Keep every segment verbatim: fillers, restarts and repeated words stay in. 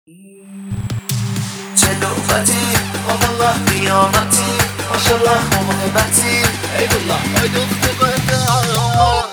چه نوبتی والله قیامتی ماشالله محبتی ای والله ای دختر بندم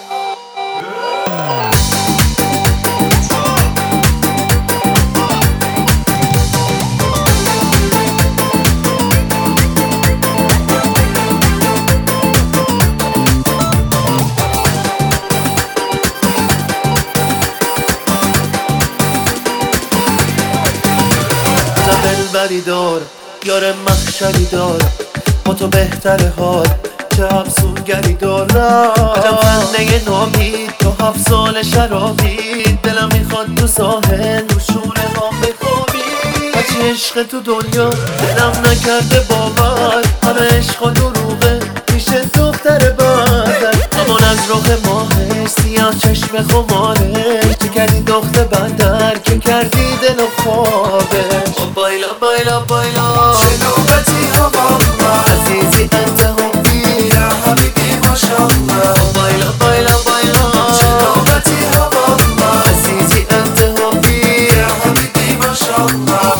دلبری دار یار مخشری دار با تو بهتر حال چه افسونگری دارم عجب خنده نامید تو هفت سال شرابی دلم میخواد تو ساحل رو شونه ها بخوابی هرچی عشق تو دنیا دلم نکرده باور همه عشق و دروغه میشه دختر بندر امان از رخ ماهش سیاه چشم خمارش چه کردی دختر بندر که کردی دل و خوابش بایلا بایلا بایلا چه نوبتی ها والله عزیزی انت حبی یا حبیبی ماشالله بایلا بایلا بایلا چه نوبتی ها والله عزیزی انت حبی یا حبیبی ماشالله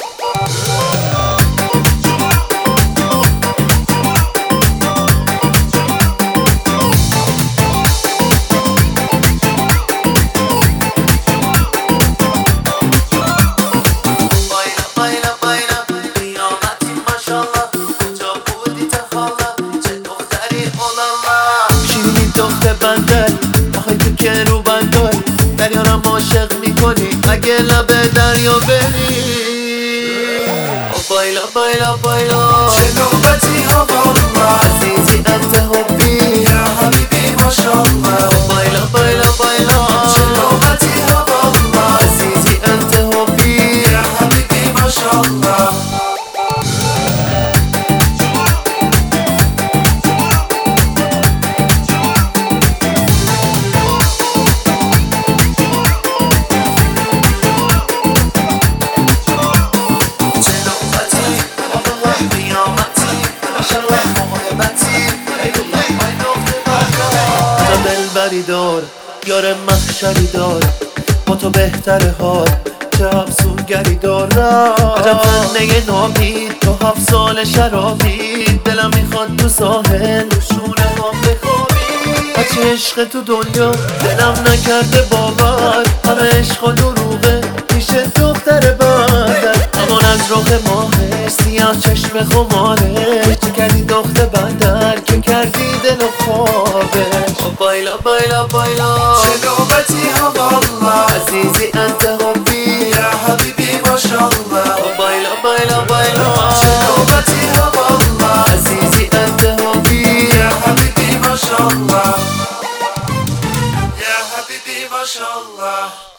دختر بندر آخه تو که رو بندر دریارم عاشق میکنی اگه لبه دریا بری بایلا بایلا بایلا چه نوبتی ها والله عزیزی انت حبی یا حبیبی ماشالله بایلا بایلا بایلا چه نوبتی ها والله عزیزی انت حبی یا حبیبی ماشالله دلبری دار یار مخشری دار با تو بهتر حال چه افسونگری دارم عجب خنده نامید تو هفت سال شرابی دلم میخواد تو ساحل رو شونه ها بخوابی هرچی عشق تو دنیا دلم نکرده باور همه عشق و دروغه میشه دختر بندر امان از رخ ماهش سیاه چشم خمارش چه کردی دختر بندر که کردی دل و خوابش بایلا بایلا بایلا چه نوبتی ها والله عزیزی انت حبی یا حبیبی ماشالله بایلا بایلا بایلا چه نوبتی ها والله عزیزی انت حبی یا حبیبی ماشالله یا حبیبی ماشالله